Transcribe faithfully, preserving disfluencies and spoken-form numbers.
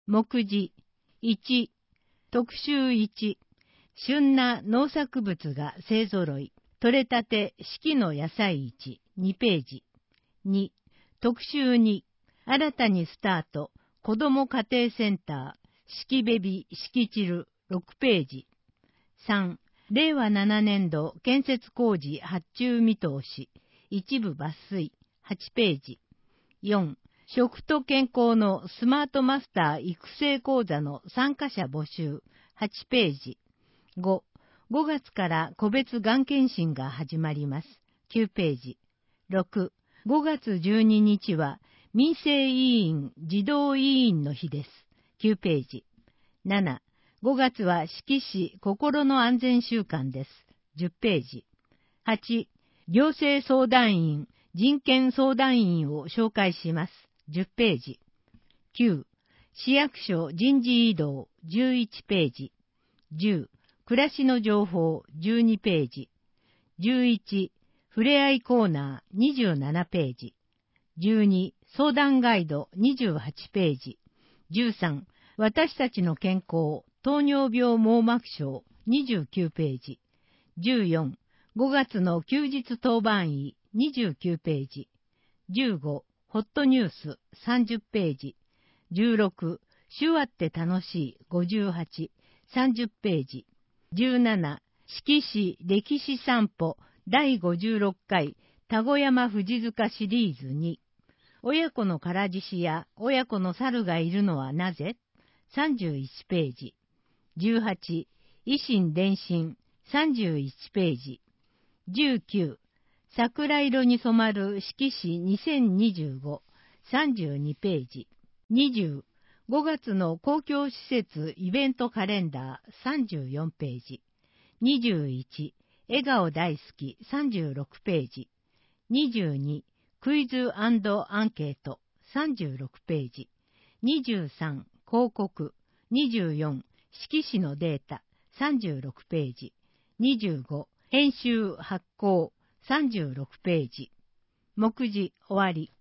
目次いち、特集いち、旬な農作物が勢ぞろい、取れたて四季の野菜市にページ。に、特集に、新たにスタート、子ども家庭センター、四季ベビ四季チルろくページ。さん、れいわななねんど建設工事発注見通し、一部抜粋はちページ。よん、食と健康のスマートマスター育成講座の参加者募集はちページ。ご、ごがつから個別がん検診が始まりますきゅうページ。ろく、ごがつじゅうににちは民生委員児童委員の日ですきゅうページ。なな、ごがつは志木市心の安全週間ですじゅっページ。はち、行政相談員人権相談員を紹介しますじゅっページ。きゅう、市役所人事異動じゅういちページ。じゅう、暮らしの情報じゅうにページ。じゅういち、ふれあいコーナーにじゅうななページ。じゅうに、相談ガイドにじゅうはちページ。じゅうさん、私たちの健康糖尿病網膜症にじゅうきゅうページ。じゅうよん、ごがつの休日当番医にじゅうきゅうページ。じゅうご、ホットニュースさんじゅっページ。じゅうろく、手話って楽しいごじゅうはち、さんじゅっページ。じゅうなな、志木市歴史散歩だいごじゅうろっかい田子山富士塚シリーズに、親子の唐獅子や親子の猿がいるのはなぜさんじゅういちページ。じゅうはち、維新伝心さんじゅういちページ。じゅうきゅう、桜色に染まる志木市にせんにじゅうごさんじゅうにページ。にじゅう、ごがつの公共施設イベントカレンダーさんじゅうよんページ。にじゅういち、笑顔大好きさんじゅうろくページ。にじゅうに、クイズ&アンケートさんじゅうろくページ。にじゅうさん、広告。にじゅうよん、志木市のデータさんじゅうろくページ。にじゅうご、編集発行さんじゅうろくページ。目次終わり。